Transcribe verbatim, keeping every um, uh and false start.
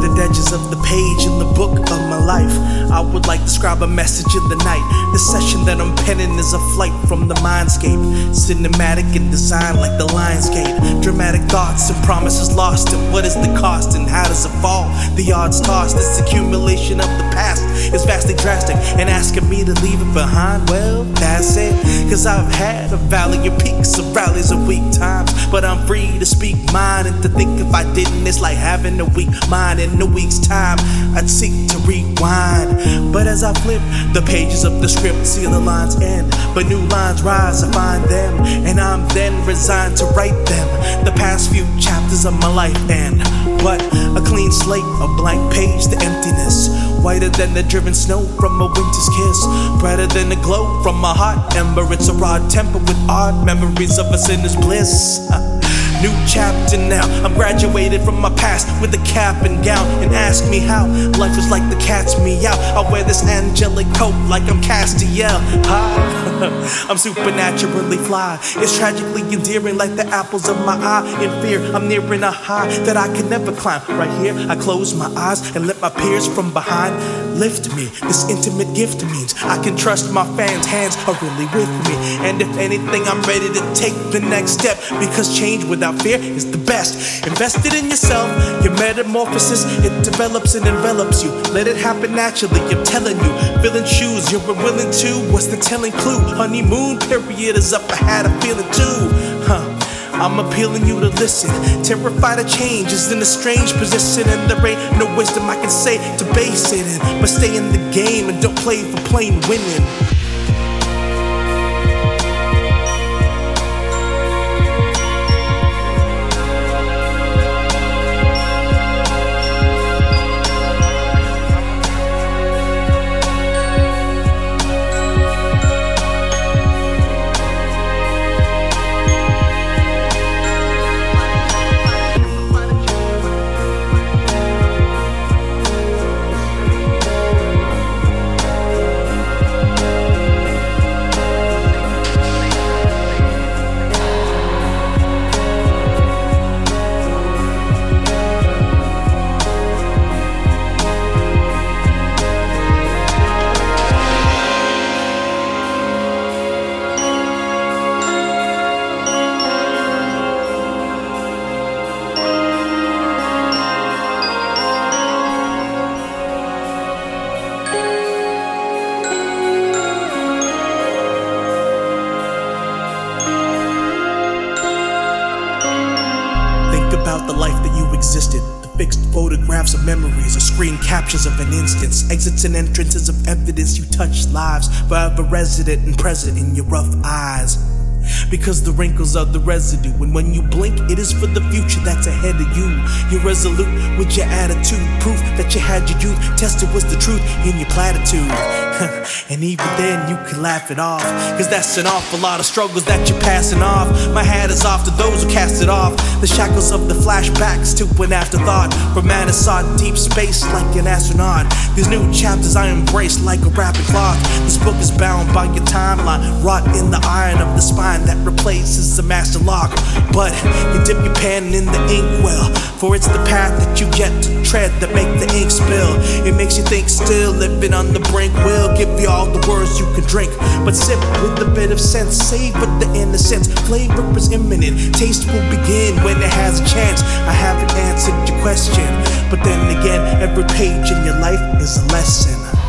Faded edges of the page in the book of my life. I would like to describe a message in the night. The session that I'm penning is a flight from the mindscape. Cinematic in design like the Lionsgate. Dramatic thoughts and promises lost. And what is the cost and how does it fall? The odds tossed. This accumulation of the past is vastly drastic. And asking me to leave it behind, well, that's it. Cause I've had a valley of peaks, of rallies of weak times. But I'm free to speak mine and to think if I didn't, it's like having a weak mind. In a week's time, I'd seek to rewind. But as I flip the pages of the script, see the lines end, but new lines rise, I find them. And I'm then resigned to write them. The past few chapters of my life and what? A clean slate, a blank page, the emptiness. Whiter than the driven snow from a winter's kiss. Brighter than the glow from a hot ember. It's a raw temper with odd memories of a sinner's bliss. New chapter now, I'm graduated from my past with a cap and gown. And ask me how life is like the cat's meow. I wear this angelic coat like I'm Castiel. Hi, I'm supernaturally fly. It's tragically endearing like the apples of my eye. In fear, I'm nearing a high that I can never climb. Right here, I close my eyes and let my peers from behind lift me. This intimate gift means I can trust my fans' hands are really with me. And if anything, I'm ready to take the next step, because change without fear is the best. Invested in yourself, your metamorphosis, it develops and envelops you. Let it happen naturally, I'm telling you. Filling shoes, you're willing to. What's the telling clue? Honeymoon period is up, I had a feeling too. Huh. I'm appealing you to listen. Terrified of change is in a strange position, and there ain't no wisdom I can say to base it in. But stay in the game and don't play for plain winning. About the life that you existed, the fixed photographs of memories, or screen captures of an instance, exits and entrances of evidence. You touch lives, forever resident and present in your rough eyes. Because the wrinkles are the residue, and when you blink, it is for the future that's ahead of you. You're resolute with your attitude, proof that you had your youth, tested was the truth in your platitude. And even then you can laugh it off, cause that's an awful lot of struggles that you're passing off. My hat is off to those who cast it off. The shackles of the flashbacks to an afterthought. For man is sought deep space like an astronaut. These new chapters I embrace like a rapid clock. This book is bound by your timeline, wrought in the iron of the spine that replaces the master lock. But you dip your pen in the inkwell, for it's the path that you get to tread that make the ink spill. It makes you think still, living on the brink will give you all the words you can drink, but sip with a bit of sense, savor the innocence. Flavor is imminent, taste will begin when it has a chance. I haven't answered your question, but then again, every page in your life is a lesson.